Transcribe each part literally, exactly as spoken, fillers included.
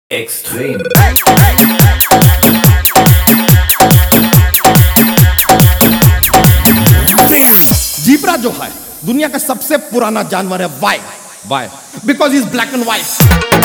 Extreme. Zebra जो है दुनिया का सबसे पुराना जानवर है। Why why because is black and white.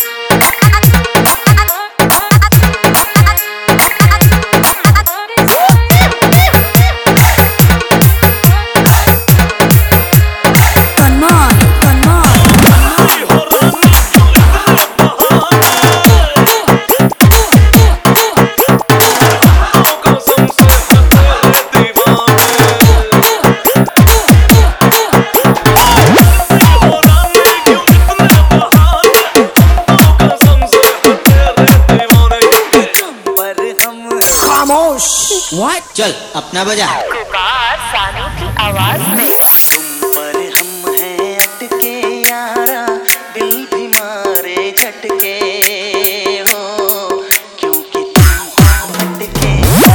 What? चल अपना बजा। सानू की आवाज में तुम पर हम हैं अटके यारा, दिल भी मारे झटके हो, क्योंकि तुम अटके।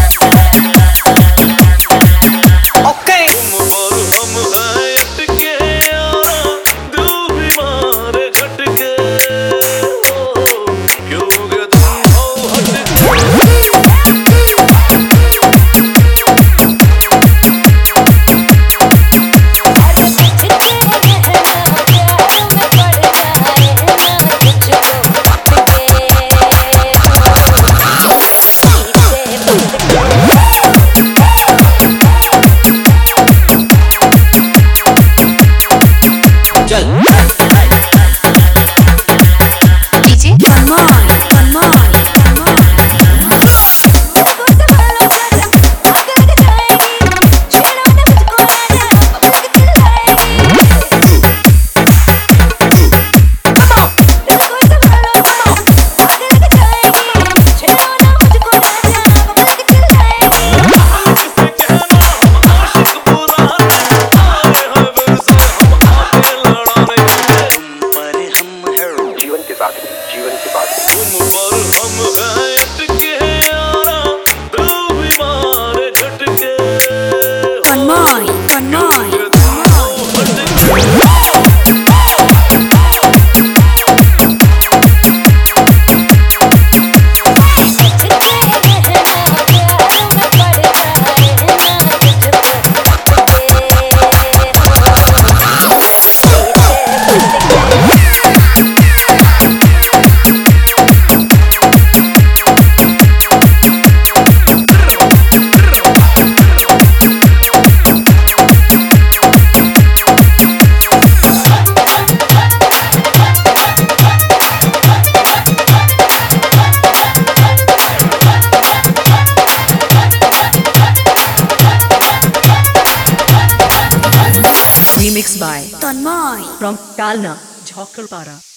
ओके तुम पर हम हैं अटके यारा, दिल भी मारे झटके हो, क्योंकि तुम हो हटके। जीवन की बात तुम पर हम हैं अटके यारा, दिल भी मारे झटके Remixed by Tanmay from Kalna, Jhokkalpara.